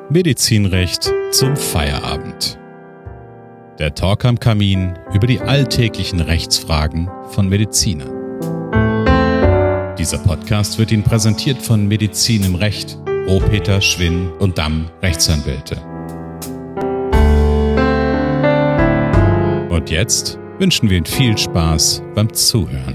Medizinrecht zum Feierabend. Der Talk am Kamin über die alltäglichen Rechtsfragen von Medizinern. Dieser Podcast wird Ihnen präsentiert von Medizin im Recht, Rohpeter, Schwinn und Damm Rechtsanwälte. Und jetzt wünschen wir Ihnen viel Spaß beim Zuhören.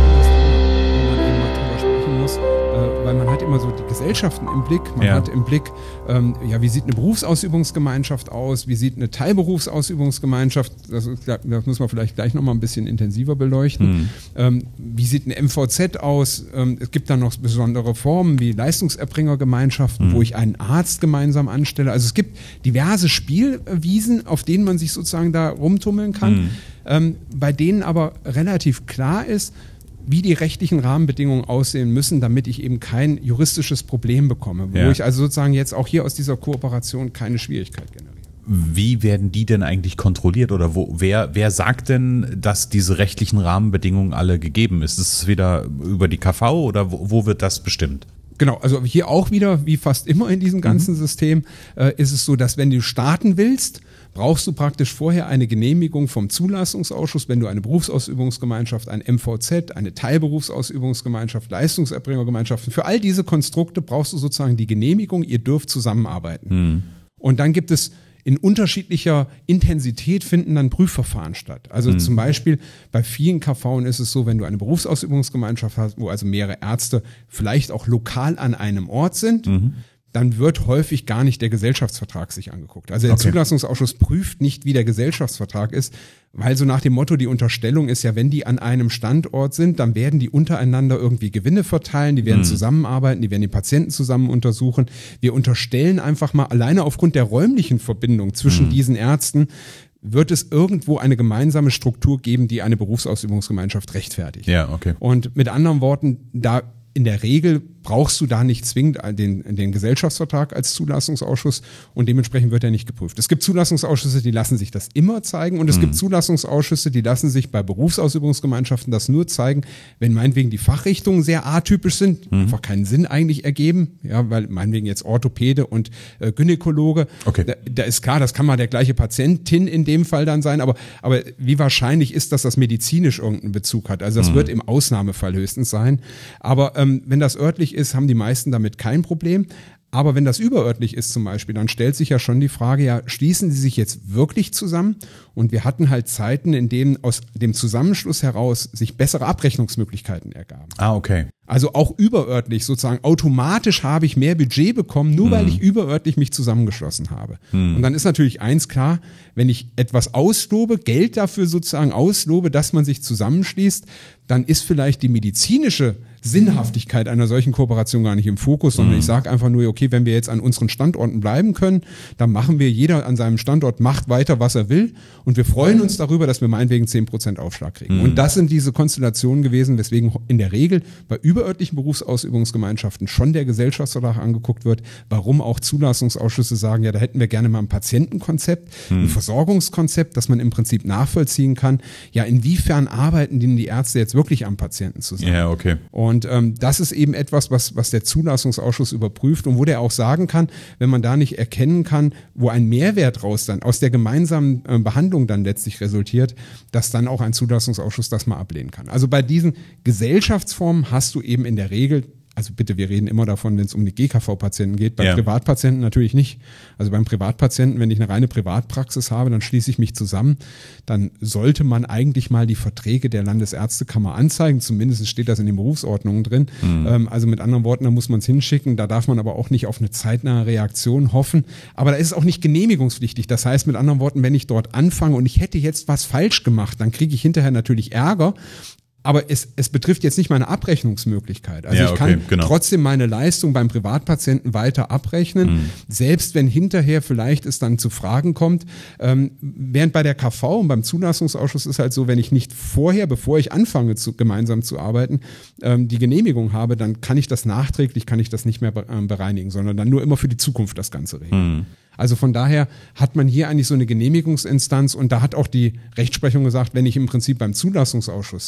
Weil man hat immer so die Gesellschaften im Blick, man hat im Blick, wie sieht eine Berufsausübungsgemeinschaft aus, wie sieht eine Teilberufsausübungsgemeinschaft, das müssen wir vielleicht gleich nochmal ein bisschen intensiver beleuchten, wie sieht eine MVZ aus, es gibt dann noch besondere Formen wie Leistungserbringergemeinschaften, wo ich einen Arzt gemeinsam anstelle, also es gibt diverse Spielwiesen, auf denen man sich sozusagen da rumtummeln kann, bei denen aber relativ klar ist, wie die rechtlichen Rahmenbedingungen aussehen müssen, damit ich eben kein juristisches Problem bekomme, wo ich also sozusagen jetzt auch hier aus dieser Kooperation keine Schwierigkeit generiere. Wie werden die denn eigentlich kontrolliert oder wer sagt denn, dass diese rechtlichen Rahmenbedingungen alle gegeben ist? Ist es wieder über die KV oder wo wird das bestimmt? Genau, also hier auch wieder, wie fast immer in diesem ganzen System, ist es so, dass wenn du starten willst, brauchst du praktisch vorher eine Genehmigung vom Zulassungsausschuss, wenn du eine Berufsausübungsgemeinschaft, ein MVZ, eine Teilberufsausübungsgemeinschaft, Leistungserbringergemeinschaften, für all diese Konstrukte brauchst du sozusagen die Genehmigung, ihr dürft zusammenarbeiten. Und dann gibt es in unterschiedlicher Intensität finden dann Prüfverfahren statt. Also zum Beispiel bei vielen KVen ist es so, wenn du eine Berufsausübungsgemeinschaft hast, wo also mehrere Ärzte vielleicht auch lokal an einem Ort sind, dann wird häufig gar nicht der Gesellschaftsvertrag sich angeguckt. Also der Zulassungsausschuss prüft nicht, wie der Gesellschaftsvertrag ist, weil so nach dem Motto, die Unterstellung ist ja, wenn die an einem Standort sind, dann werden die untereinander irgendwie Gewinne verteilen, die werden zusammenarbeiten, die werden die Patienten zusammen untersuchen. Wir unterstellen einfach mal, alleine aufgrund der räumlichen Verbindung zwischen diesen Ärzten, wird es irgendwo eine gemeinsame Struktur geben, die eine Berufsausübungsgemeinschaft rechtfertigt. Ja, okay. Und mit anderen Worten, da in der Regel brauchst du da nicht zwingend den Gesellschaftsvertrag als Zulassungsausschuss und dementsprechend wird er nicht geprüft. Es gibt Zulassungsausschüsse, die lassen sich das immer zeigen und es gibt Zulassungsausschüsse, die lassen sich bei Berufsausübungsgemeinschaften das nur zeigen, wenn meinetwegen die Fachrichtungen sehr atypisch sind, einfach keinen Sinn eigentlich ergeben, ja, weil meinetwegen jetzt Orthopäde und Gynäkologe, da ist klar, das kann mal der gleiche Patientin in dem Fall dann sein, aber wie wahrscheinlich ist, dass das medizinisch irgendeinen Bezug hat? Also das wird im Ausnahmefall höchstens sein, aber wenn das örtlich ist, haben die meisten damit kein Problem. Aber wenn das überörtlich ist zum Beispiel, dann stellt sich ja schon die Frage, ja, schließen die sich jetzt wirklich zusammen? Und wir hatten halt Zeiten, in denen aus dem Zusammenschluss heraus sich bessere Abrechnungsmöglichkeiten ergaben. Okay. Also auch überörtlich sozusagen, automatisch habe ich mehr Budget bekommen, nur weil ich überörtlich mich zusammengeschlossen habe. Und dann ist natürlich eins klar, wenn ich etwas auslobe, Geld dafür sozusagen auslobe, dass man sich zusammenschließt, dann ist vielleicht die medizinische Sinnhaftigkeit einer solchen Kooperation gar nicht im Fokus, sondern ich sage einfach nur, okay, wenn wir jetzt an unseren Standorten bleiben können, dann machen wir, jeder an seinem Standort macht weiter, was er will und wir freuen uns darüber, dass wir meinetwegen 10% Aufschlag kriegen. Und das sind diese Konstellationen gewesen, weswegen in der Regel bei überörtlichen Berufsausübungsgemeinschaften schon der Gesellschaftsvertrag angeguckt wird, warum auch Zulassungsausschüsse sagen, ja, da hätten wir gerne mal ein Patientenkonzept, ein Versorgungskonzept, das man im Prinzip nachvollziehen kann. Ja, inwiefern arbeiten denn die Ärzte jetzt wirklich am Patienten zusammen? Ja, okay. Und das ist eben etwas, was der Zulassungsausschuss überprüft und wo der auch sagen kann, wenn man da nicht erkennen kann, wo ein Mehrwert raus dann aus der gemeinsamen Behandlung dann letztlich resultiert, dass dann auch ein Zulassungsausschuss das mal ablehnen kann. Also bei diesen Gesellschaftsformen hast du eben in der Regel, also bitte, wir reden immer davon, wenn es um die GKV-Patienten geht, bei Privatpatienten natürlich nicht. Also beim Privatpatienten, wenn ich eine reine Privatpraxis habe, dann schließe ich mich zusammen, dann sollte man eigentlich mal die Verträge der Landesärztekammer anzeigen, zumindest steht das in den Berufsordnungen drin. Also mit anderen Worten, da muss man es hinschicken, da darf man aber auch nicht auf eine zeitnahe Reaktion hoffen, aber da ist es auch nicht genehmigungspflichtig. Das heißt mit anderen Worten, wenn ich dort anfange und ich hätte jetzt was falsch gemacht, dann kriege ich hinterher natürlich Ärger. Aber es betrifft jetzt nicht meine Abrechnungsmöglichkeit. Also ich kann trotzdem meine Leistung beim Privatpatienten weiter abrechnen, selbst wenn hinterher vielleicht es dann zu Fragen kommt. Während bei der KV und beim Zulassungsausschuss ist halt so, wenn ich nicht vorher, bevor ich anfange gemeinsam zu arbeiten, die Genehmigung habe, dann kann ich das nachträglich, nicht mehr bereinigen, sondern dann nur immer für die Zukunft das Ganze regeln. Also von daher hat man hier eigentlich so eine Genehmigungsinstanz und da hat auch die Rechtsprechung gesagt, wenn ich im Prinzip beim Zulassungsausschuss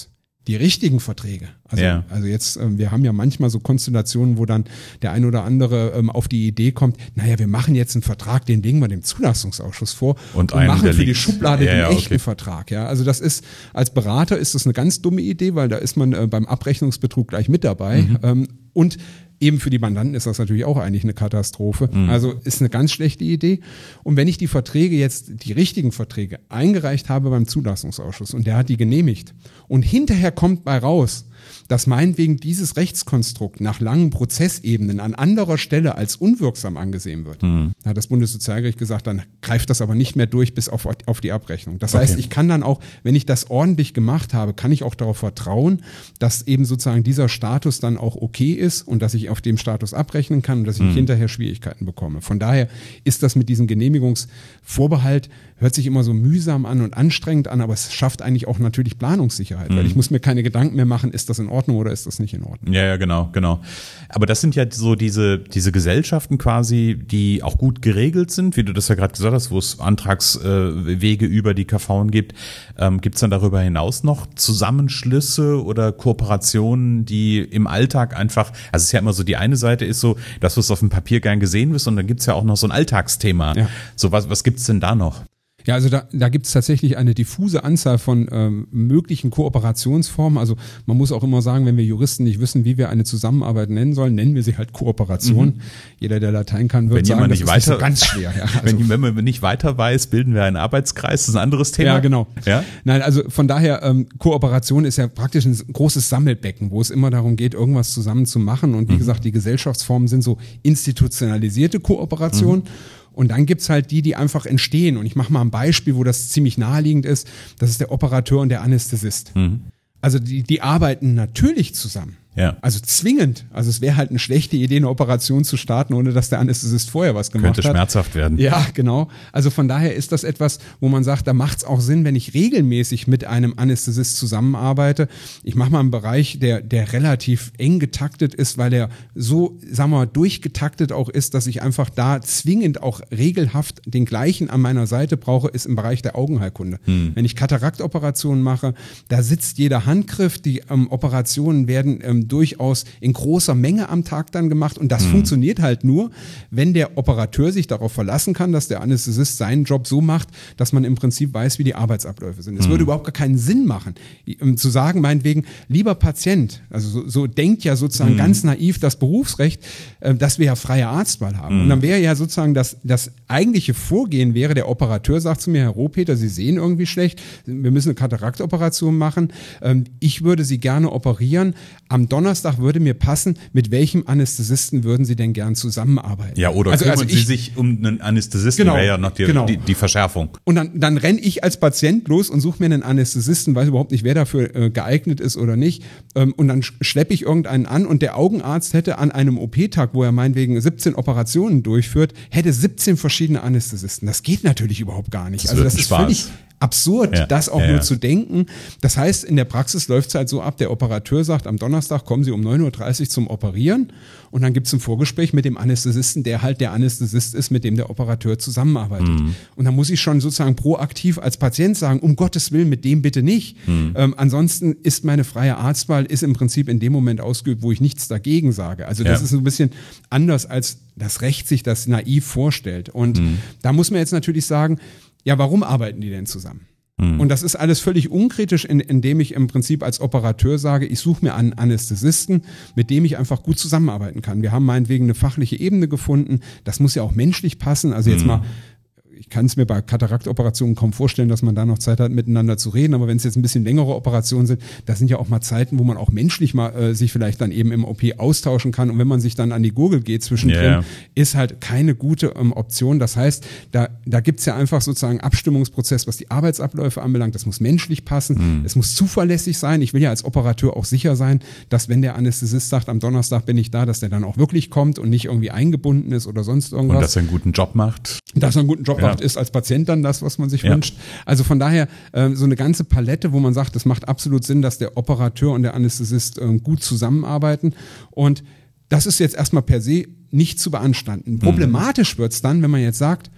die richtigen Verträge. Also jetzt, wir haben ja manchmal so Konstellationen, wo dann der ein oder andere auf die Idee kommt, naja, wir machen jetzt einen Vertrag, den legen wir dem Zulassungsausschuss vor und machen für die Schublade den echten Vertrag. Ja, also das ist, als Berater ist das eine ganz dumme Idee, weil da ist man beim Abrechnungsbetrug gleich mit dabei. Und eben für die Mandanten ist das natürlich auch eigentlich eine Katastrophe. Also ist eine ganz schlechte Idee. Und wenn ich die Verträge jetzt, die richtigen Verträge, eingereicht habe beim Zulassungsausschuss und der hat die genehmigt und hinterher kommt bei raus, dass meinetwegen dieses Rechtskonstrukt nach langen Prozessebenen an anderer Stelle als unwirksam angesehen wird. Da hat das Bundessozialgericht gesagt, dann greift das aber nicht mehr durch bis auf die Abrechnung. Das heißt, ich kann dann auch, wenn ich das ordentlich gemacht habe, kann ich auch darauf vertrauen, dass eben sozusagen dieser Status dann auch okay ist und dass ich auf dem Status abrechnen kann und dass ich nicht hinterher Schwierigkeiten bekomme. Von daher ist das mit diesem Genehmigungsvorbehalt, hört sich immer so mühsam an und anstrengend an, aber es schafft eigentlich auch natürlich Planungssicherheit, weil ich muss mir keine Gedanken mehr machen, ist das in Ordnung oder ist das nicht in Ordnung? Ja, genau. Aber das sind ja so diese Gesellschaften quasi, die auch gut geregelt sind, wie du das ja gerade gesagt hast, wo es Antragswege über die KVen gibt. Gibt es dann darüber hinaus noch Zusammenschlüsse oder Kooperationen, die im Alltag einfach, also es ist ja immer so, die eine Seite ist so, dass du es auf dem Papier gern gesehen wirst und dann gibt es ja auch noch so ein Alltagsthema. Ja. So was gibt's denn da noch? Ja, also da gibt es tatsächlich eine diffuse Anzahl von möglichen Kooperationsformen. Also man muss auch immer sagen, wenn wir Juristen nicht wissen, wie wir eine Zusammenarbeit nennen sollen, nennen wir sie halt Kooperation. Jeder, der Latein kann, wird sagen, das ist nicht so ganz schwer. Ja, also wenn man nicht weiter weiß, bilden wir einen Arbeitskreis, das ist ein anderes Thema. Ja, genau. Ja? Nein, also von daher, Kooperation ist ja praktisch ein großes Sammelbecken, wo es immer darum geht, irgendwas zusammen zu machen. Und wie gesagt, die Gesellschaftsformen sind so institutionalisierte Kooperation. Und dann gibt's halt die einfach entstehen. Und ich mache mal ein Beispiel, wo das ziemlich naheliegend ist. Das ist der Operateur und der Anästhesist. Also die arbeiten natürlich zusammen. Ja. Also zwingend. Also es wäre halt eine schlechte Idee, eine Operation zu starten, ohne dass der Anästhesist vorher was gemacht hat. Könnte schmerzhaft werden. Ja, genau. Also von daher ist das etwas, wo man sagt, da macht es auch Sinn, wenn ich regelmäßig mit einem Anästhesist zusammenarbeite. Ich mache mal einen Bereich, der relativ eng getaktet ist, weil er so, sagen wir mal, durchgetaktet auch ist, dass ich einfach da zwingend auch regelhaft den gleichen an meiner Seite brauche, ist im Bereich der Augenheilkunde. Wenn ich Kataraktoperationen mache, da sitzt jeder Handgriff, die Operationen werden durchaus in großer Menge am Tag dann gemacht und das funktioniert halt nur, wenn der Operateur sich darauf verlassen kann, dass der Anästhesist seinen Job so macht, dass man im Prinzip weiß, wie die Arbeitsabläufe sind. Es würde überhaupt gar keinen Sinn machen, zu sagen, meinetwegen, lieber Patient, also so denkt ja sozusagen ganz naiv das Berufsrecht, dass wir ja freie Arztwahl haben. Und dann wäre ja sozusagen das eigentliche Vorgehen wäre, der Operateur sagt zu mir, Herr Rohpeter, Sie sehen irgendwie schlecht, wir müssen eine Kataraktoperation machen, ich würde Sie gerne operieren, am Donnerstag würde mir passen, mit welchem Anästhesisten würden Sie denn gern zusammenarbeiten? Ja, oder kümmern Sie sich um einen Anästhesisten, wäre ja noch die Verschärfung. Und dann renne ich als Patient los und suche mir einen Anästhesisten, weiß überhaupt nicht, wer dafür geeignet ist oder nicht. Und dann schleppe ich irgendeinen an und der Augenarzt hätte an einem OP-Tag, wo er meinetwegen 17 Operationen durchführt, hätte 17 verschiedene Anästhesisten. Das geht natürlich überhaupt gar nicht. Also das ist völlig absurd, das auch nur zu denken. Das heißt, in der Praxis läuft es halt so ab, der Operateur sagt, am Donnerstag kommen Sie um 9.30 Uhr zum Operieren und dann gibt es ein Vorgespräch mit dem Anästhesisten, der halt der Anästhesist ist, mit dem der Operateur zusammenarbeitet. Und dann muss ich schon sozusagen proaktiv als Patient sagen, um Gottes Willen, mit dem bitte nicht. Ansonsten ist meine freie Arztwahl ist im Prinzip in dem Moment ausgeübt, wo ich nichts dagegen sage. Also das ist ein bisschen anders, als das Recht sich das naiv vorstellt. Und da muss man jetzt natürlich sagen, ja, warum arbeiten die denn zusammen? Und das ist alles völlig unkritisch, indem ich im Prinzip als Operateur sage, ich suche mir einen Anästhesisten, mit dem ich einfach gut zusammenarbeiten kann. Wir haben meinetwegen eine fachliche Ebene gefunden, das muss ja auch menschlich passen. Also jetzt mal, ich kann es mir bei Kataraktoperationen kaum vorstellen, dass man da noch Zeit hat, miteinander zu reden. Aber wenn es jetzt ein bisschen längere Operationen sind, das sind ja auch mal Zeiten, wo man auch menschlich mal sich vielleicht dann eben im OP austauschen kann. Und wenn man sich dann an die Gurgel geht zwischendrin, ist halt keine gute Option. Das heißt, da gibt's ja einfach sozusagen Abstimmungsprozess, was die Arbeitsabläufe anbelangt. Das muss menschlich passen. Es muss zuverlässig sein. Ich will ja als Operateur auch sicher sein, dass wenn der Anästhesist sagt, am Donnerstag bin ich da, dass der dann auch wirklich kommt und nicht irgendwie eingebunden ist oder sonst irgendwas. Und dass er einen guten Job macht. Dass er einen guten Job macht, ist als Patient dann das, was man sich wünscht. Also von daher so eine ganze Palette, wo man sagt, es macht absolut Sinn, dass der Operateur und der Anästhesist gut zusammenarbeiten. Und das ist jetzt erstmal per se nicht zu beanstanden. Problematisch wird's dann, wenn man jetzt sagt,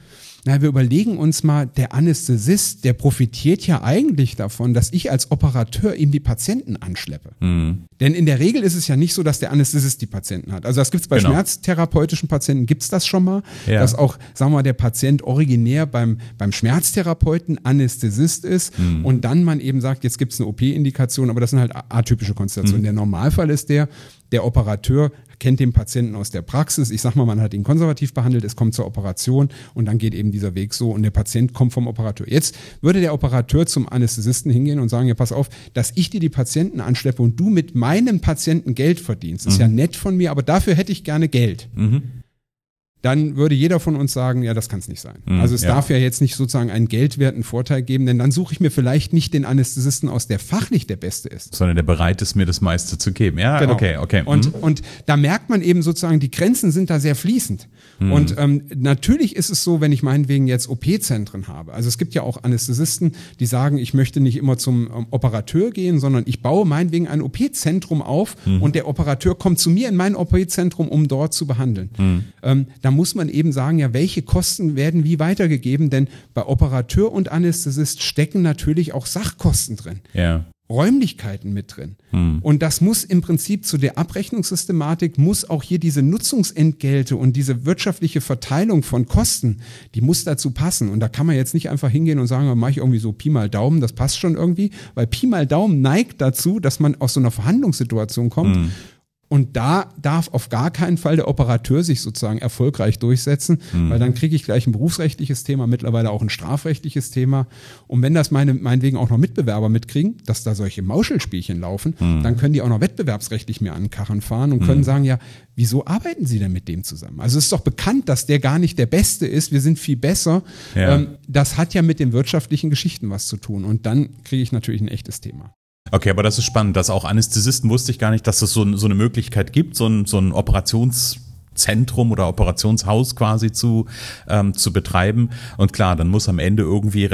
Na, wir überlegen uns mal, der Anästhesist, der profitiert ja eigentlich davon, dass ich als Operateur ihm die Patienten anschleppe. Denn in der Regel ist es ja nicht so, dass der Anästhesist die Patienten hat. Also das gibt's bei schmerztherapeutischen Patienten, gibt's das schon mal, dass auch, sagen wir mal, der Patient originär beim Schmerztherapeuten Anästhesist ist und dann man eben sagt, jetzt gibt's eine OP-Indikation, aber das sind halt atypische Konstellationen. Der Normalfall ist der Operateur kennt den Patienten aus der Praxis. Ich sag mal, man hat ihn konservativ behandelt, es kommt zur Operation und dann geht eben dieser Weg so und der Patient kommt vom Operateur. Jetzt würde der Operateur zum Anästhesisten hingehen und sagen, ja, pass auf, dass ich dir die Patienten anschleppe und du mit meinem Patienten Geld verdienst. Ist ja nett von mir, aber dafür hätte ich gerne Geld. Dann würde jeder von uns sagen, ja, das kann es nicht sein. Also es darf ja jetzt nicht sozusagen einen geldwerten Vorteil geben, denn dann suche ich mir vielleicht nicht den Anästhesisten aus, der fachlich der Beste ist. Sondern der bereit ist, mir das meiste zu geben. Ja, genau. Okay. Und da merkt man eben sozusagen, die Grenzen sind da sehr fließend. Und natürlich ist es so, wenn ich meinetwegen jetzt OP-Zentren habe. Also es gibt ja auch Anästhesisten, die sagen, ich möchte nicht immer zum Operateur gehen, sondern ich baue meinetwegen ein OP-Zentrum auf und der Operateur kommt zu mir in mein OP-Zentrum, um dort zu behandeln. Da muss man eben sagen, ja, welche Kosten werden wie weitergegeben, denn bei Operateur und Anästhesist stecken natürlich auch Sachkosten drin. Ja. Räumlichkeiten mit drin. Und das muss im Prinzip zu der Abrechnungssystematik, muss auch hier diese Nutzungsentgelte und diese wirtschaftliche Verteilung von Kosten, die muss dazu passen. Und da kann man jetzt nicht einfach hingehen und sagen, mache ich irgendwie so Pi mal Daumen, das passt schon irgendwie, weil Pi mal Daumen neigt dazu, dass man aus so einer Verhandlungssituation kommt. Und da darf auf gar keinen Fall der Operateur sich sozusagen erfolgreich durchsetzen, weil dann kriege ich gleich ein berufsrechtliches Thema, mittlerweile auch ein strafrechtliches Thema. Und wenn das meinetwegen auch noch Mitbewerber mitkriegen, dass da solche Mauschelspielchen laufen, dann können die auch noch wettbewerbsrechtlich mir an den Karren fahren und können sagen, ja, wieso arbeiten Sie denn mit dem zusammen? Also es ist doch bekannt, dass der gar nicht der Beste ist, wir sind viel besser. Ja. Das hat ja mit den wirtschaftlichen Geschichten was zu tun. Und dann kriege ich natürlich ein echtes Thema. Okay, aber das ist spannend, dass auch Anästhesisten wusste ich gar nicht, dass es so eine Möglichkeit gibt, so ein Operationszentrum oder Operationshaus quasi zu betreiben. Und klar, dann muss am Ende irgendwie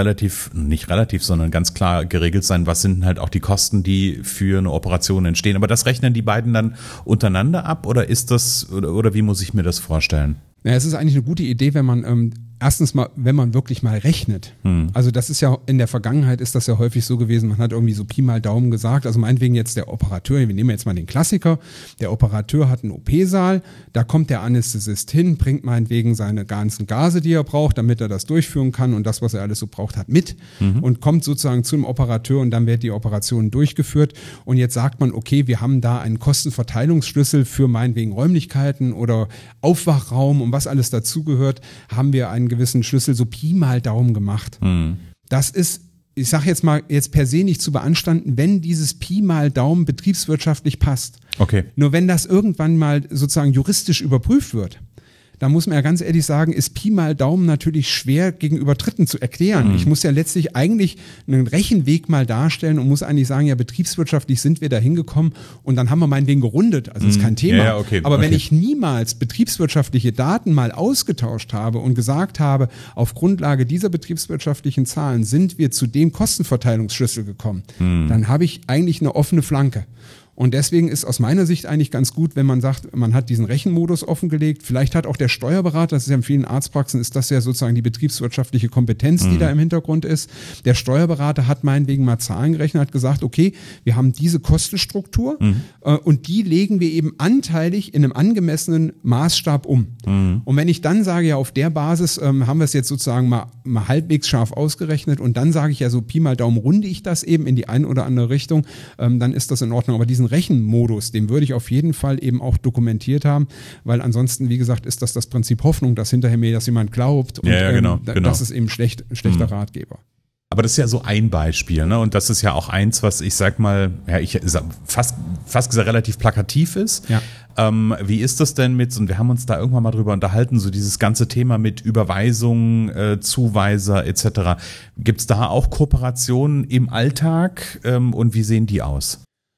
sondern ganz klar geregelt sein, was sind halt auch die Kosten, die für eine Operation entstehen. Aber das rechnen die beiden dann untereinander ab oder ist das, oder wie muss ich mir das vorstellen? Ja, es ist eigentlich eine gute Idee, wenn man erstens mal, wenn man wirklich mal rechnet. Also das ist ja, in der Vergangenheit ist das ja häufig so gewesen, man hat irgendwie so Pi mal Daumen gesagt, also meinetwegen jetzt der Operateur, wir nehmen jetzt mal den Klassiker, der Operateur hat einen OP-Saal, da kommt der Anästhesist hin, bringt meinetwegen seine ganzen Gase, die er braucht, damit er das durchführen kann und das, was er alles so braucht, hat mit und kommt sozusagen zum Operateur und dann wird die Operation durchgeführt und jetzt sagt man, okay, wir haben da einen Kostenverteilungsschlüssel für meinetwegen Räumlichkeiten oder Aufwachraum und was alles dazugehört, haben wir einen gewissen Schlüssel so Pi mal Daumen gemacht. Das ist, ich sage jetzt mal, jetzt per se nicht zu beanstanden, wenn dieses Pi mal Daumen betriebswirtschaftlich passt. Okay. Nur wenn das irgendwann mal sozusagen juristisch überprüft wird, da muss man ja ganz ehrlich sagen, ist Pi mal Daumen natürlich schwer gegenüber Dritten zu erklären. Ich muss ja letztlich eigentlich einen Rechenweg mal darstellen und muss eigentlich sagen, ja, betriebswirtschaftlich sind wir da hingekommen und dann haben wir meinetwegen gerundet, also ist kein Thema. Ja, okay, aber wenn ich niemals betriebswirtschaftliche Daten mal ausgetauscht habe und gesagt habe, auf Grundlage dieser betriebswirtschaftlichen Zahlen sind wir zu dem Kostenverteilungsschlüssel gekommen, dann habe ich eigentlich eine offene Flanke. Und deswegen ist aus meiner Sicht eigentlich ganz gut, wenn man sagt, man hat diesen Rechenmodus offengelegt. Vielleicht hat auch der Steuerberater, das ist ja in vielen Arztpraxen, ist das ja sozusagen die betriebswirtschaftliche Kompetenz, die da im Hintergrund ist. Der Steuerberater hat meinetwegen mal Zahlen gerechnet, hat gesagt, okay, wir haben diese Kostenstruktur und die legen wir eben anteilig in einem angemessenen Maßstab um. Und wenn ich dann sage, ja, auf der Basis haben wir es jetzt sozusagen mal halbwegs scharf ausgerechnet und dann sage ich ja so Pi mal Daumen runde ich das eben in die eine oder andere Richtung, dann ist das in Ordnung. Aber diesen Rechenmodus, den würde ich auf jeden Fall eben auch dokumentiert haben, weil ansonsten, wie gesagt, ist das Prinzip Hoffnung, dass hinterher mir das jemand glaubt und genau. Das ist eben schlechter Ratgeber. Aber das ist ja so ein Beispiel, ne? Und das ist ja auch eins, was ich sag mal, ja, fast gesagt relativ plakativ ist. Ja. Wie ist das denn mit, und wir haben uns da irgendwann mal drüber unterhalten, so dieses ganze Thema mit Überweisung, Zuweiser etc. Gibt es da auch Kooperationen im Alltag und wie sehen die aus?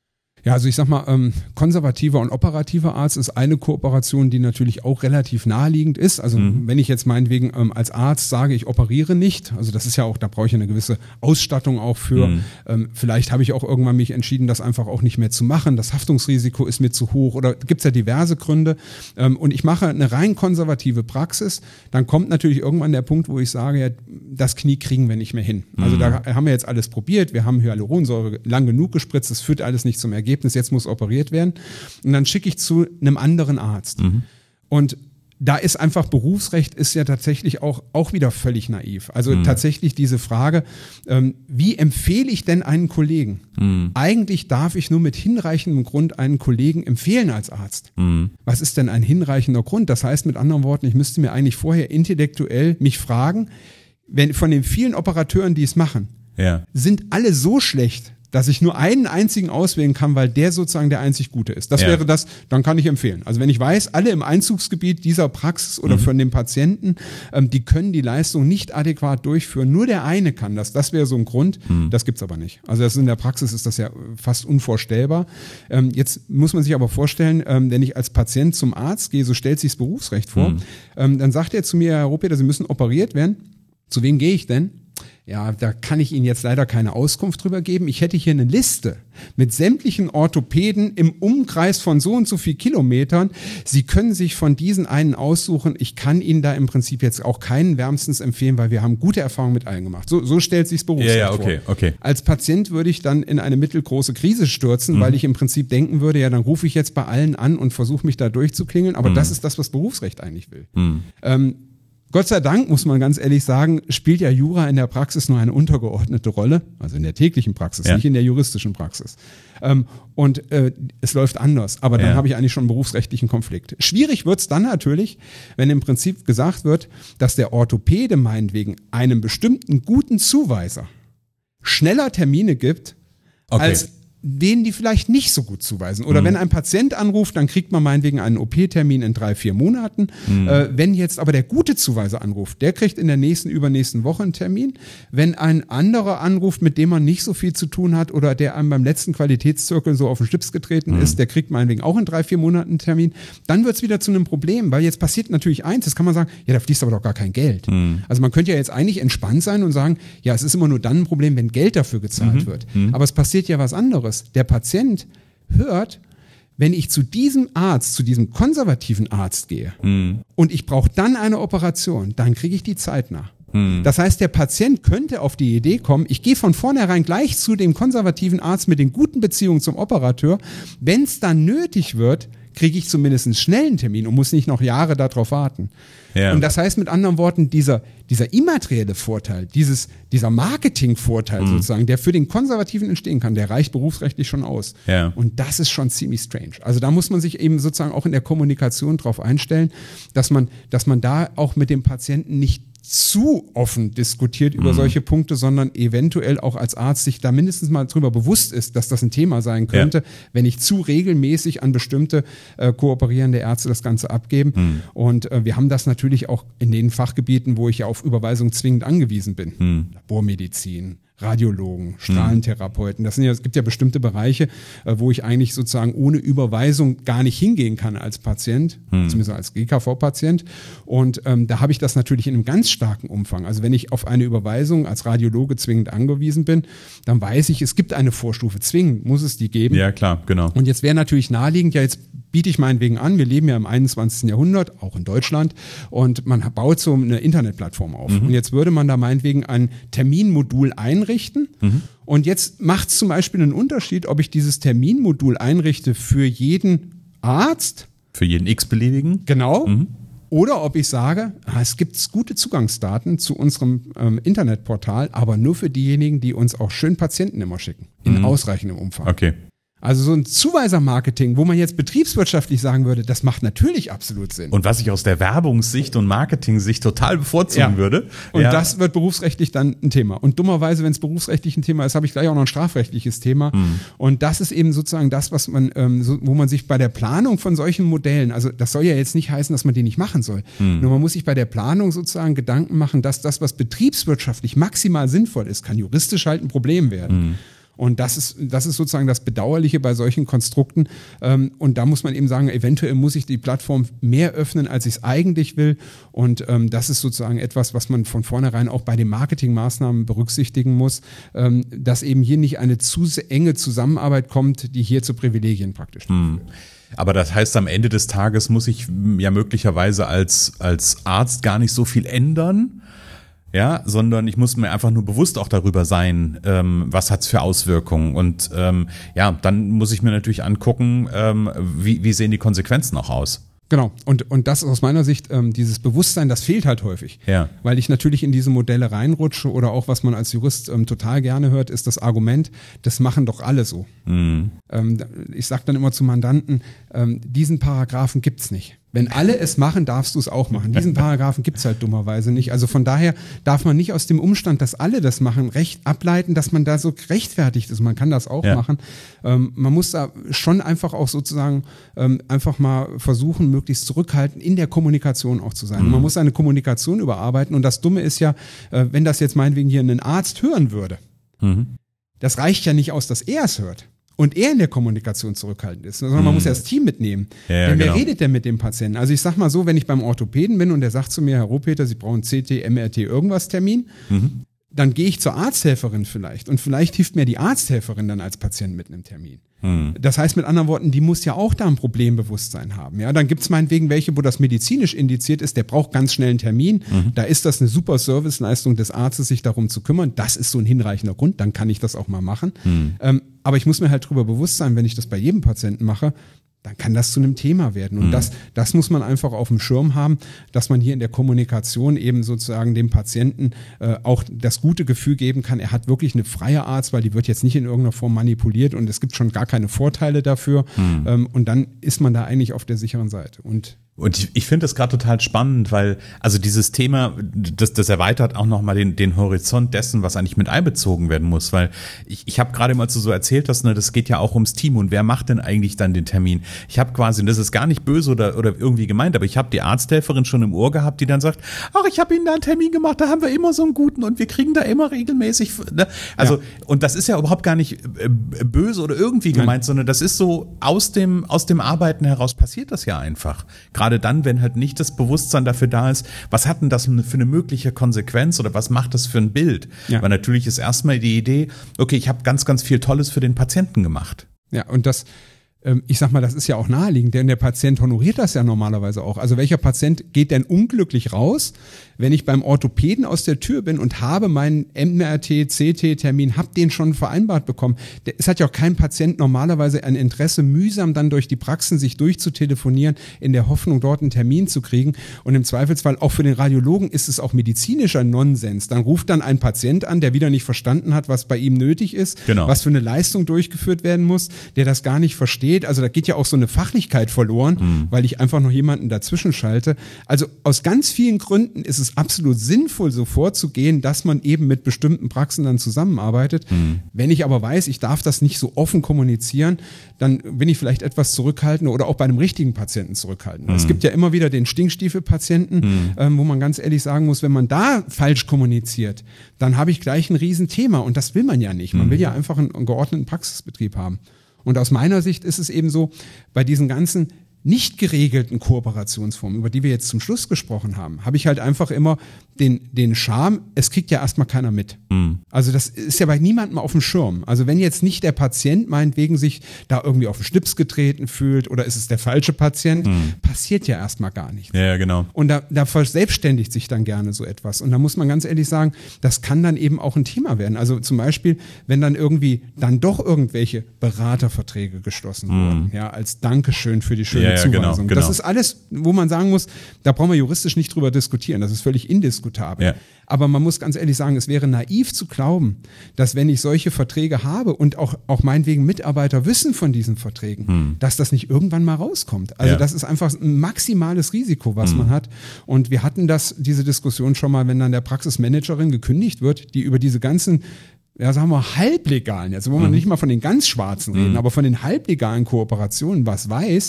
Ja, also ich sag mal, konservativer und operativer Arzt ist eine Kooperation, die natürlich auch relativ naheliegend ist. Also wenn ich jetzt meinetwegen als Arzt sage, ich operiere nicht, also das ist ja auch, da brauche ich eine gewisse Ausstattung auch für. Vielleicht habe ich auch irgendwann mich entschieden, das einfach auch nicht mehr zu machen. Das Haftungsrisiko ist mir zu hoch oder gibt's ja diverse Gründe. Und ich mache eine rein konservative Praxis, dann kommt natürlich irgendwann der Punkt, wo ich sage, ja, das Knie kriegen wir nicht mehr hin. Also da haben wir jetzt alles probiert, wir haben Hyaluronsäure lang genug gespritzt, das führt alles nicht zum Ergebnis. Jetzt muss operiert werden. Und dann schicke ich zu einem anderen Arzt. Und da ist einfach Berufsrecht ist ja tatsächlich auch wieder völlig naiv. Also tatsächlich diese Frage, wie empfehle ich denn einen Kollegen? Eigentlich darf ich nur mit hinreichendem Grund einen Kollegen empfehlen als Arzt. Was ist denn ein hinreichender Grund? Das heißt mit anderen Worten, ich müsste mir eigentlich vorher intellektuell mich fragen, wenn von den vielen Operateuren, die es machen, sind alle so schlecht, dass ich nur einen einzigen auswählen kann, weil der sozusagen der einzig Gute ist. Das wäre das, dann kann ich empfehlen. Also wenn ich weiß, alle im Einzugsgebiet dieser Praxis oder von dem Patienten, die können die Leistung nicht adäquat durchführen, nur der eine kann das wäre so ein Grund, das gibt's aber nicht. Also das in der Praxis ist das ja fast unvorstellbar. Jetzt muss man sich aber vorstellen, wenn ich als Patient zum Arzt gehe, so stellt sich das Berufsrecht vor, dann sagt er zu mir, Herr Rohpeter, Sie müssen operiert werden. Zu wem gehe ich denn? Ja, da kann ich Ihnen jetzt leider keine Auskunft drüber geben. Ich hätte hier eine Liste mit sämtlichen Orthopäden im Umkreis von so und so viel Kilometern. Sie können sich von diesen einen aussuchen. Ich kann Ihnen da im Prinzip jetzt auch keinen wärmstens empfehlen, weil wir haben gute Erfahrungen mit allen gemacht. So stellt sich's Berufsrecht vor. Okay. Als Patient würde ich dann in eine mittelgroße Krise stürzen, weil ich im Prinzip denken würde, ja, dann rufe ich jetzt bei allen an und versuche mich da durchzuklingeln. Aber das ist das, was Berufsrecht eigentlich will. Gott sei Dank, muss man ganz ehrlich sagen, spielt ja Jura in der Praxis nur eine untergeordnete Rolle, also in der täglichen Praxis, nicht in der juristischen Praxis. Und es läuft anders, aber dann habe ich eigentlich schon einen berufsrechtlichen Konflikt. Schwierig wird's dann natürlich, wenn im Prinzip gesagt wird, dass der Orthopäde meinetwegen einem bestimmten guten Zuweiser schneller Termine gibt, als denen, die vielleicht nicht so gut zuweisen. Oder wenn ein Patient anruft, dann kriegt man meinetwegen einen OP-Termin in 3-4 Monaten. Wenn jetzt aber der gute Zuweiser anruft, der kriegt in der übernächsten Woche einen Termin. Wenn ein anderer anruft, mit dem man nicht so viel zu tun hat oder der einem beim letzten Qualitätszirkel so auf den Schlips getreten ist, der kriegt meinetwegen auch in 3-4 Monaten einen Termin. Dann wird's wieder zu einem Problem, weil jetzt passiert natürlich eins, das kann man sagen, ja, da fließt aber doch gar kein Geld. Also man könnte ja jetzt eigentlich entspannt sein und sagen, ja, es ist immer nur dann ein Problem, wenn Geld dafür gezahlt wird. Aber es passiert ja was anderes. Der Patient hört, wenn ich zu diesem Arzt, zu diesem konservativen Arzt gehe und ich brauche dann eine Operation, dann kriege ich die zeitnah. Das heißt, der Patient könnte auf die Idee kommen, ich gehe von vornherein gleich zu dem konservativen Arzt mit den guten Beziehungen zum Operateur. Wenn es dann nötig wird, kriege ich zumindest einen schnellen Termin und muss nicht noch Jahre darauf warten. Ja. Und das heißt mit anderen Worten, dieser immaterielle Vorteil, dieser Marketingvorteil sozusagen, der für den Konservativen entstehen kann, der reicht berufsrechtlich schon aus. Ja. Und das ist schon ziemlich strange. Also da muss man sich eben sozusagen auch in der Kommunikation drauf einstellen, dass man da auch mit dem Patienten nicht zu offen diskutiert über solche Punkte, sondern eventuell auch als Arzt sich da mindestens mal drüber bewusst ist, dass das ein Thema sein könnte, wenn ich zu regelmäßig an bestimmte kooperierende Ärzte das Ganze abgeben. Und wir haben das natürlich auch in den Fachgebieten, wo ich ja auf Überweisung zwingend angewiesen bin. Labormedizin, Radiologen, Strahlentherapeuten. Es gibt ja bestimmte Bereiche, wo ich eigentlich sozusagen ohne Überweisung gar nicht hingehen kann als Patient, zumindest als GKV-Patient. Und da habe ich das natürlich in einem ganz starken Umfang. Also wenn ich auf eine Überweisung als Radiologe zwingend angewiesen bin, dann weiß ich, es gibt eine Vorstufe. Zwingend muss es die geben. Ja, klar, genau. Und jetzt wäre natürlich naheliegend, ja, jetzt biete ich meinetwegen an, wir leben ja im 21. Jahrhundert, auch in Deutschland, und man baut so eine Internetplattform auf. Und jetzt würde man da meinetwegen ein Terminmodul einrichten. Und jetzt macht es zum Beispiel einen Unterschied, ob ich dieses Terminmodul einrichte für jeden Arzt. Für jeden x-beliebigen. Genau. Oder ob ich sage, es gibt gute Zugangsdaten zu unserem Internetportal, aber nur für diejenigen, die uns auch schön Patienten immer schicken. In ausreichendem Umfang. Okay. Also so ein Zuweisermarketing, wo man jetzt betriebswirtschaftlich sagen würde, das macht natürlich absolut Sinn. Und was ich aus der Werbungssicht und Marketing-Sicht total bevorzugen würde. Und das wird berufsrechtlich dann ein Thema. Und dummerweise, wenn es berufsrechtlich ein Thema ist, habe ich gleich auch noch ein strafrechtliches Thema. Und das ist eben sozusagen das, was man, wo man sich bei der Planung von solchen Modellen, also das soll ja jetzt nicht heißen, dass man die nicht machen soll. Nur man muss sich bei der Planung sozusagen Gedanken machen, dass das, was betriebswirtschaftlich maximal sinnvoll ist, kann juristisch halt ein Problem werden. Und das ist sozusagen das Bedauerliche bei solchen Konstrukten. Und da muss man eben sagen, eventuell muss ich die Plattform mehr öffnen, als ich es eigentlich will. Und das ist sozusagen etwas, was man von vornherein auch bei den Marketingmaßnahmen berücksichtigen muss, dass eben hier nicht eine zu enge Zusammenarbeit kommt, die hier zu Privilegien praktisch führt. Aber das heißt, am Ende des Tages muss ich ja möglicherweise als Arzt gar nicht so viel ändern, ja, sondern ich muss mir einfach nur bewusst auch darüber sein, was hat's für Auswirkungen. Und dann muss ich mir natürlich angucken, wie sehen die Konsequenzen auch aus. Genau, und das ist aus meiner Sicht, dieses Bewusstsein, das fehlt halt häufig. Ja. Weil ich natürlich in diese Modelle reinrutsche oder auch, was man als Jurist total gerne hört, ist das Argument, das machen doch alle so. Mhm. Ich sage dann immer zu Mandanten, diesen Paragraphen gibt's nicht. Wenn alle es machen, darfst du es auch machen. Diesen Paragraphen gibt's halt dummerweise nicht. Also von daher darf man nicht aus dem Umstand, dass alle das machen, recht ableiten, dass man da so gerechtfertigt ist. Man kann das auch machen. Man muss da schon einfach auch sozusagen einfach mal versuchen, möglichst zurückhaltend in der Kommunikation auch zu sein. Man muss seine Kommunikation überarbeiten. Und das Dumme ist ja, wenn das jetzt meinetwegen hier ein Arzt hören würde, das reicht ja nicht aus, dass er es hört. Und er in der Kommunikation zurückhaltend ist, sondern man muss ja das Team mitnehmen. Ja, denn wer genau. redet denn mit dem Patienten? Also ich sag mal so, wenn ich beim Orthopäden bin und der sagt zu mir, Herr Rohpeter, Sie brauchen CT, MRT, irgendwas Termin, dann gehe ich zur Arzthelferin vielleicht und vielleicht hilft mir die Arzthelferin dann als Patient mit einem Termin. Das heißt mit anderen Worten, die muss ja auch da ein Problembewusstsein haben. Ja, dann gibt's meinetwegen welche, wo das medizinisch indiziert ist, der braucht ganz schnell einen Termin. Da ist das eine super Serviceleistung des Arztes, sich darum zu kümmern. Das ist so ein hinreichender Grund, dann kann ich das auch mal machen. Aber ich muss mir halt darüber bewusst sein, wenn ich das bei jedem Patienten mache, dann kann das zu einem Thema werden. Und das muss man einfach auf dem Schirm haben, dass man hier in der Kommunikation eben sozusagen dem Patienten auch das gute Gefühl geben kann, er hat wirklich eine freie Arzt, weil die wird jetzt nicht in irgendeiner Form manipuliert und es gibt schon gar keine Vorteile dafür. Und dann ist man da eigentlich auf der sicheren Seite. Und ich finde das gerade total spannend, weil also dieses Thema, das erweitert auch nochmal den Horizont dessen, was eigentlich mit einbezogen werden muss, weil ich habe gerade mal so erzählt, dass das geht ja auch ums Team und wer macht denn eigentlich dann den Termin? Ich habe quasi, und das ist gar nicht böse oder irgendwie gemeint, aber ich habe die Arzthelferin schon im Ohr gehabt, die dann sagt, ach, ich habe Ihnen da einen Termin gemacht, da haben wir immer so einen guten und wir kriegen da immer regelmäßig, ne? Also und das ist ja überhaupt gar nicht böse oder irgendwie gemeint, sondern das ist so aus dem Arbeiten heraus passiert das ja einfach. Gerade dann, wenn halt nicht das Bewusstsein dafür da ist, was hat denn das für eine mögliche Konsequenz oder was macht das für ein Bild? Ja. Weil natürlich ist erstmal die Idee, okay, ich habe ganz, ganz viel Tolles für den Patienten gemacht. Ja, und das, ich sag mal, das ist ja auch naheliegend, denn der Patient honoriert das ja normalerweise auch. Also welcher Patient geht denn unglücklich raus, wenn ich beim Orthopäden aus der Tür bin und habe meinen MRT-CT-Termin, habe den schon vereinbart bekommen. Es hat ja auch kein Patient normalerweise ein Interesse, mühsam dann durch die Praxen sich durchzutelefonieren, in der Hoffnung, dort einen Termin zu kriegen. Und im Zweifelsfall auch für den Radiologen ist es auch medizinischer Nonsens. Dann ruft dann ein Patient an, der wieder nicht verstanden hat, was bei ihm nötig ist, was für eine Leistung durchgeführt werden muss, der das gar nicht versteht. Also da geht ja auch so eine Fachlichkeit verloren, weil ich einfach noch jemanden dazwischen schalte. Also aus ganz vielen Gründen ist es absolut sinnvoll, so vorzugehen, dass man eben mit bestimmten Praxen dann zusammenarbeitet. Wenn ich aber weiß, ich darf das nicht so offen kommunizieren, dann bin ich vielleicht etwas zurückhaltender oder auch bei einem richtigen Patienten zurückhaltender. Es gibt ja immer wieder den Stinkstiefel-Patienten, wo man ganz ehrlich sagen muss, wenn man da falsch kommuniziert, dann habe ich gleich ein Riesenthema und das will man ja nicht. Man will ja einfach einen geordneten Praxisbetrieb haben. Und aus meiner Sicht ist es eben so, bei diesen ganzen nicht geregelten Kooperationsformen, über die wir jetzt zum Schluss gesprochen haben, habe ich halt einfach immer den Charme, es kriegt ja erstmal keiner mit. Also das ist ja bei niemandem auf dem Schirm. Also wenn jetzt nicht der Patient meinetwegen sich da irgendwie auf den Schlips getreten fühlt oder ist es der falsche Patient, passiert ja erstmal gar nichts. Ja, genau. Und da verselbstständigt sich dann gerne so etwas. Und da muss man ganz ehrlich sagen, das kann dann eben auch ein Thema werden. Also zum Beispiel, wenn dann irgendwie dann doch irgendwelche Beraterverträge geschlossen wurden, ja, als Dankeschön für die schöne Zuweisung. Genau. Das ist alles, wo man sagen muss, da brauchen wir juristisch nicht drüber diskutieren. Das ist völlig indiskutabel. Ja. Aber man muss ganz ehrlich sagen, es wäre naiv zu glauben, dass wenn ich solche Verträge habe und auch meinetwegen Mitarbeiter wissen von diesen Verträgen, dass das nicht irgendwann mal rauskommt. Also das ist einfach ein maximales Risiko, was man hat. Und wir hatten diese Diskussion schon mal, wenn dann der Praxismanagerin gekündigt wird, die über diese ganzen sagen wir halblegalen, jetzt wollen wir nicht mal von den ganz Schwarzen reden, aber von den halblegalen Kooperationen was weiß,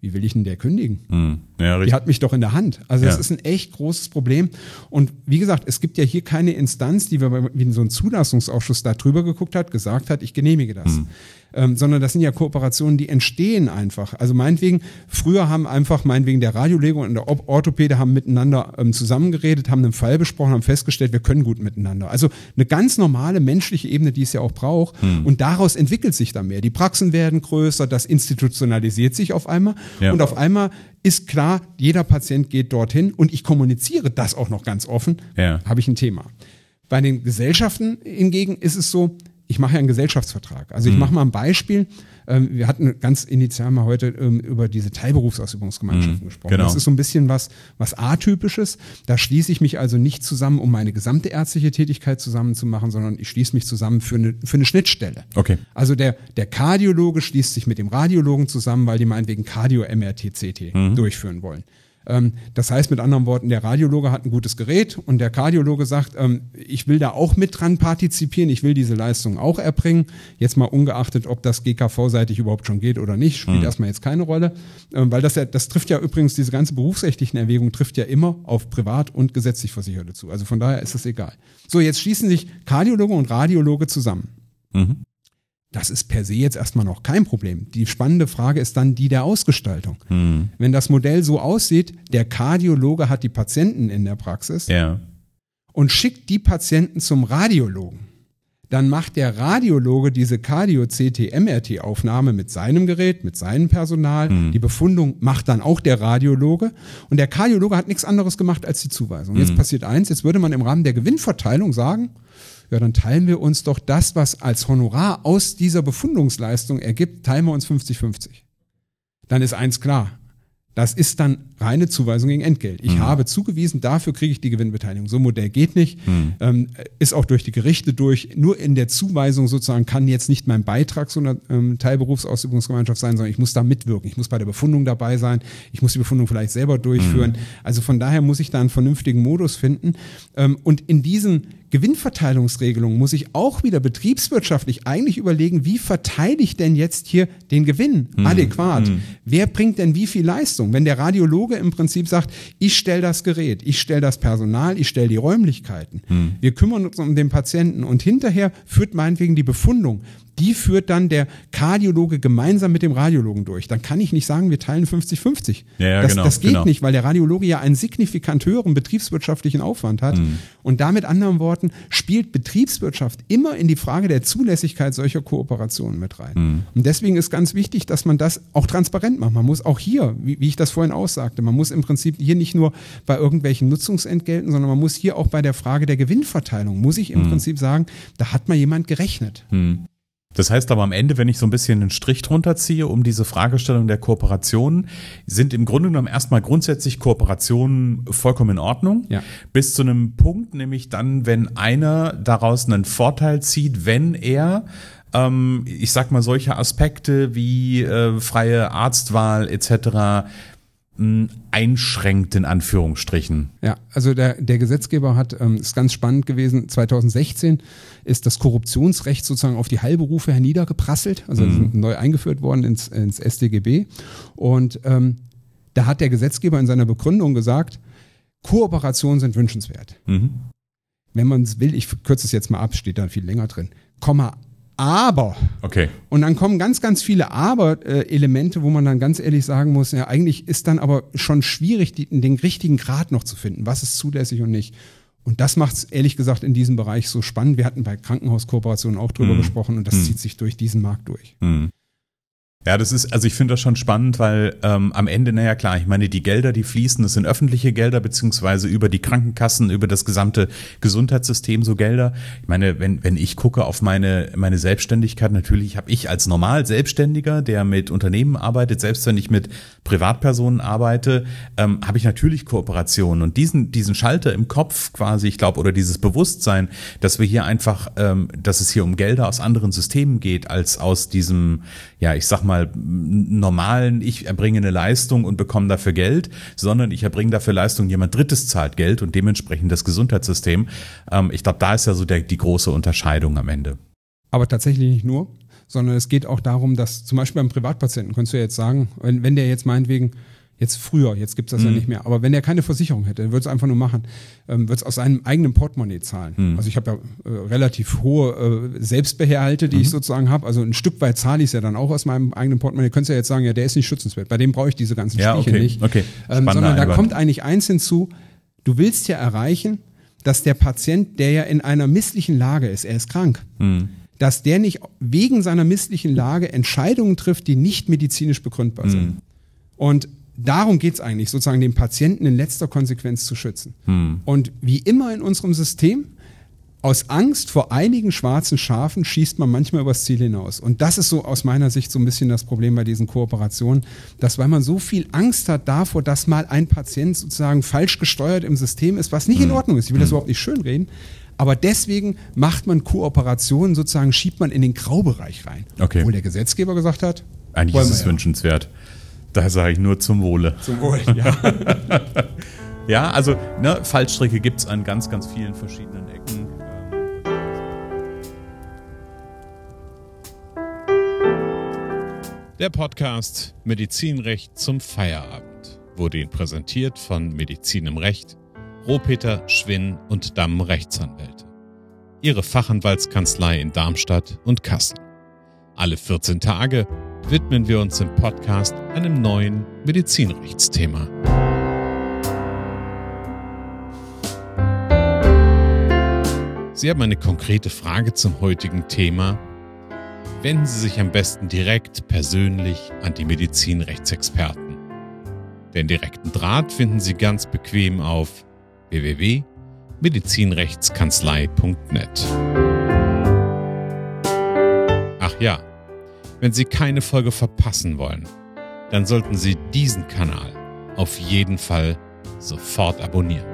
Wie will ich denn der kündigen? Ja, Die hat mich doch in der Hand. Also das ist ein echt großes Problem. Und wie gesagt, es gibt ja hier keine Instanz, die wie so ein Zulassungsausschuss da drüber geguckt hat, gesagt hat, ich genehmige das. Sondern das sind ja Kooperationen, die entstehen einfach. Also meinetwegen, früher haben einfach der Radiologe und der Orthopäde haben miteinander zusammengeredet, haben einen Fall besprochen, haben festgestellt, wir können gut miteinander. Also eine ganz normale menschliche Ebene, die es ja auch braucht. Und daraus entwickelt sich dann mehr. Die Praxen werden größer, das institutionalisiert sich auf einmal. Ja. Und auf einmal ist klar, jeder Patient geht dorthin und ich kommuniziere das auch noch ganz offen, habe ich ein Thema. Bei den Gesellschaften hingegen ist es so, ich mache ja einen Gesellschaftsvertrag. Also ich mache mal ein Beispiel. Wir hatten ganz initial mal heute über diese Teilberufsausübungsgemeinschaften gesprochen. Genau. Das ist so ein bisschen was Atypisches. Da schließe ich mich also nicht zusammen, um meine gesamte ärztliche Tätigkeit zusammen zu machen, sondern ich schließe mich zusammen für eine Schnittstelle. Okay. Also der Kardiologe schließt sich mit dem Radiologen zusammen, weil die meinetwegen Cardio-MRT-CT durchführen wollen. Das heißt mit anderen Worten, der Radiologe hat ein gutes Gerät und der Kardiologe sagt, ich will da auch mit dran partizipieren, ich will diese Leistung auch erbringen. Jetzt mal ungeachtet, ob das GKV-seitig überhaupt schon geht oder nicht, spielt erstmal jetzt keine Rolle. Weil das trifft ja übrigens, diese ganze berufsrechtlichen Erwägung trifft ja immer auf privat und gesetzlich Versicherte zu. Also von daher ist es egal. So, jetzt schließen sich Kardiologe und Radiologe zusammen. Das ist per se jetzt erstmal noch kein Problem. Die spannende Frage ist dann die der Ausgestaltung. Wenn das Modell so aussieht, der Kardiologe hat die Patienten in der Praxis und schickt die Patienten zum Radiologen. Dann macht der Radiologe diese Cardio-CT-MRT-Aufnahme mit seinem Gerät, mit seinem Personal. Die Befundung macht dann auch der Radiologe. Und der Kardiologe hat nichts anderes gemacht als die Zuweisung. Jetzt passiert eins, jetzt würde man im Rahmen der Gewinnverteilung sagen, ja, dann teilen wir uns doch das, was als Honorar aus dieser Befundungsleistung ergibt, teilen wir uns 50-50. Dann ist eins klar. Das ist dann reine Zuweisung gegen Entgelt. Ich habe zugewiesen, dafür kriege ich die Gewinnbeteiligung. So ein Modell geht nicht, ist auch durch die Gerichte durch. Nur in der Zuweisung sozusagen kann jetzt nicht mein Beitrag zu einer Teilberufsausübungsgemeinschaft sein, sondern ich muss da mitwirken. Ich muss bei der Befundung dabei sein. Ich muss die Befundung vielleicht selber durchführen. Also von daher muss ich da einen vernünftigen Modus finden. Und in diesen Gewinnverteilungsregelungen muss ich auch wieder betriebswirtschaftlich eigentlich überlegen, wie verteile ich denn jetzt hier den Gewinn adäquat? Wer bringt denn wie viel Leistung? Wenn der Radiologe im Prinzip sagt, ich stelle das Gerät, ich stelle das Personal, ich stelle die Räumlichkeiten, wir kümmern uns um den Patienten und hinterher führt meinetwegen die Befundung. Die führt dann der Kardiologe gemeinsam mit dem Radiologen durch. Dann kann ich nicht sagen, wir teilen 50-50. Das geht nicht, weil der Radiologe ja einen signifikant höheren betriebswirtschaftlichen Aufwand hat. Und da mit anderen Worten spielt Betriebswirtschaft immer in die Frage der Zulässigkeit solcher Kooperationen mit rein. Und deswegen ist ganz wichtig, dass man das auch transparent macht. Man muss auch hier, wie ich das vorhin aussagte, man muss im Prinzip hier nicht nur bei irgendwelchen Nutzungsentgelten, sondern man muss hier auch bei der Frage der Gewinnverteilung, muss ich im Prinzip sagen, da hat mal jemand gerechnet. Das heißt aber am Ende, wenn ich so ein bisschen einen Strich drunter ziehe, um diese Fragestellung der Kooperationen, sind im Grunde genommen erstmal grundsätzlich Kooperationen vollkommen in Ordnung. Bis zu einem Punkt, nämlich dann, wenn einer daraus einen Vorteil zieht, wenn er ich sag mal solche Aspekte wie freie Arztwahl etc. einschränkt in Anführungsstrichen. Ja, also der Gesetzgeber hat, ist ganz spannend gewesen, 2016 ist das Korruptionsrecht sozusagen auf die Heilberufe herniedergeprasselt, also neu eingeführt worden ins StGB und da hat der Gesetzgeber in seiner Begründung gesagt, Kooperationen sind wünschenswert. Wenn man es will, ich kürze es jetzt mal ab, steht da viel länger drin, aber. Okay. Und dann kommen ganz, ganz viele Aber-Elemente, wo man dann ganz ehrlich sagen muss, ja, eigentlich ist dann aber schon schwierig, den richtigen Grad noch zu finden. Was ist zulässig und nicht? Und das macht es ehrlich gesagt in diesem Bereich so spannend. Wir hatten bei Krankenhauskooperationen auch drüber gesprochen und das zieht sich durch diesen Markt durch. Ja, also ich finde das schon spannend, weil am Ende, naja klar, ich meine, die Gelder, die fließen, das sind öffentliche Gelder, beziehungsweise über die Krankenkassen, über das gesamte Gesundheitssystem so Gelder. Ich meine, wenn ich gucke auf meine Selbstständigkeit, natürlich habe ich als normal Selbstständiger, der mit Unternehmen arbeitet, selbst wenn ich mit Privatpersonen arbeite, habe ich natürlich Kooperationen und diesen Schalter im Kopf quasi, ich glaube, oder dieses Bewusstsein, dass wir hier einfach, dass es hier um Gelder aus anderen Systemen geht, als aus diesem, ja, ich sag mal, normalen, ich erbringe eine Leistung und bekomme dafür Geld, sondern ich erbringe dafür Leistung, jemand Drittes zahlt Geld und dementsprechend das Gesundheitssystem. Ich glaube, da ist ja so die große Unterscheidung am Ende. Aber tatsächlich nicht nur, sondern es geht auch darum, dass zum Beispiel beim Privatpatienten, könntest du ja jetzt sagen, wenn der jetzt meinetwegen, jetzt gibt's das ja nicht mehr, aber wenn der keine Versicherung hätte, dann würde es einfach nur machen, würde es aus seinem eigenen Portemonnaie zahlen. Also ich habe ja relativ hohe Selbstbehalte, die ich sozusagen habe, also ein Stück weit zahle ich es ja dann auch aus meinem eigenen Portemonnaie. Könntest du ja jetzt sagen, ja, der ist nicht schützenswert, bei dem brauche ich diese ganzen Spielchen nicht. Okay. Sondern da kommt eigentlich eins hinzu, du willst ja erreichen, dass der Patient, der ja in einer misslichen Lage ist, er ist krank, dass der nicht wegen seiner misslichen Lage Entscheidungen trifft, die nicht medizinisch begründbar sind. Und darum geht's eigentlich, sozusagen den Patienten in letzter Konsequenz zu schützen. Und wie immer in unserem System, aus Angst vor einigen schwarzen Schafen schießt man manchmal übers Ziel hinaus. Und das ist so aus meiner Sicht so ein bisschen das Problem bei diesen Kooperationen, dass weil man so viel Angst hat davor, dass mal ein Patient sozusagen falsch gesteuert im System ist, was nicht in Ordnung ist. Ich will das überhaupt nicht schönreden. Aber deswegen macht man Kooperationen sozusagen, schiebt man in den Graubereich rein. Obwohl der Gesetzgeber gesagt hat, eigentlich ist es wünschenswert. Da sage ich nur zum Wohle. Zum Wohle, ja. Ja, also Fallstricke gibt's an ganz, ganz vielen verschiedenen Ecken. Der Podcast Medizinrecht zum Feierabend wurde Ihnen präsentiert von Medizin im Recht, Rohpeter, Schwinn und Damm Rechtsanwälte. Ihre Fachanwaltskanzlei in Darmstadt und Kassel. Alle 14 Tage widmen wir uns im Podcast einem neuen Medizinrechtsthema. Sie haben eine konkrete Frage zum heutigen Thema? Wenden Sie sich am besten direkt persönlich an die Medizinrechtsexperten. Den direkten Draht finden Sie ganz bequem auf www.medizinrechtskanzlei.net. Ach ja, wenn Sie keine Folge verpassen wollen, dann sollten Sie diesen Kanal auf jeden Fall sofort abonnieren.